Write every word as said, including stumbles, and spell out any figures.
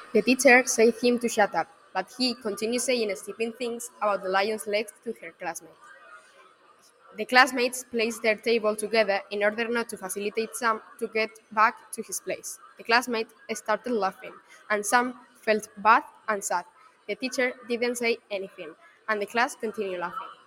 The teacher said him to shut up, but he continued saying stupid things about the lion's legs to her classmate. The classmates placed their table together in order not to facilitate Sam to get back to his place. The classmate started laughing, and Sam felt bad and sad. The teacher didn't say anything, and the class continued laughing.